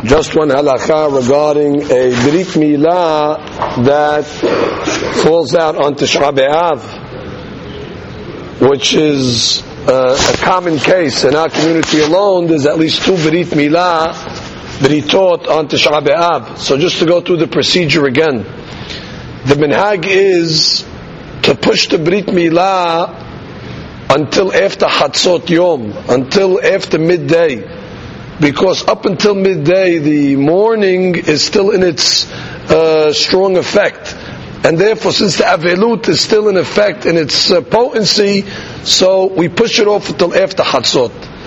Just one halakha regarding a Brit Milah that falls out on Tisha B'Av, which is a common case in our community alone. There's at least 2 Brit Milah Britot on Tisha B'Av. So just to go through the procedure again, the minhag is to push the Brit Milah until after Chatzot Yom, until after midday. Because up until midday, the morning is still in its strong effect. And therefore, since the Avelut is still in effect in its potency, so we push it off until after Chatzot.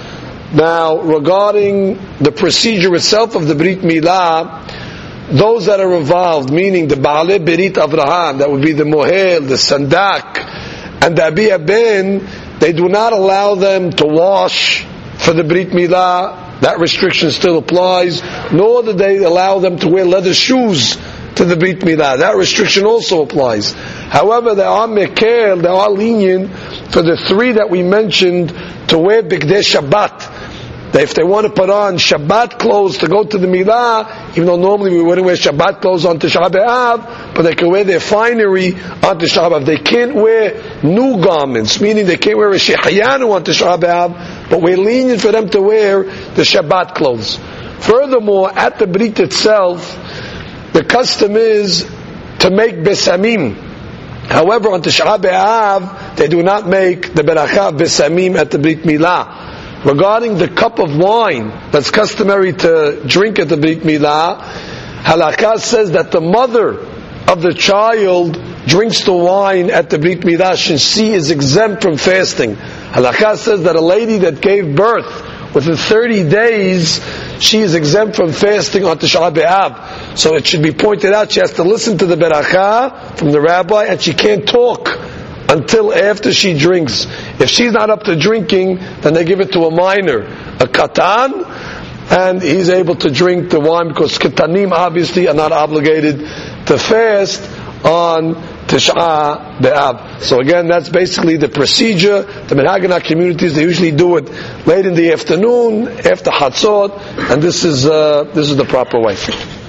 Now, regarding the procedure itself of the Brit Milah, those that are involved, meaning the Baalei Berit Avraham, that would be the Mohel, the Sandak, and the Abi Ben, they do not allow them to wash for the Brit Milah. That restriction still applies. Nor do they allow them to wear leather shoes to the Brit Milah. That restriction also applies. However, they are mekel, they are lenient for the 3 that we mentioned to wear Bigdei Shabbat. If they want to put on Shabbat clothes to go to the Milah, even though normally we wouldn't wear Shabbat clothes on Tisha B'Av, but they can wear their finery on Tisha B'Av. They can't wear new garments, meaning they can't wear a Shehayanu on Tisha B'Av, but we're lenient for them to wear the Shabbat clothes. Furthermore, at the Brit itself, the custom is to make Besamim. However, on Tisha B'Av, they do not make the Beracha Besamim at the Brit Milah. Regarding the cup of wine that's customary to drink at the Brit Milah, Halakha says that the mother of the child drinks the wine at the Brit Milah since she is exempt from fasting. Halakha says that a lady that gave birth within 30 days, she is exempt from fasting on Tisha B'Av. So it should be pointed out, she has to listen to the Beracha from the rabbi and she can't talk until after she drinks. If she's not up to drinking, then they give it to a minor, a katan, and he's able to drink the wine because katanim obviously are not obligated to fast on Tisha B'Av. So again, that's basically the procedure. The minhag in our communities, they usually do it late in the afternoon, after Chatzot, and this is the proper way.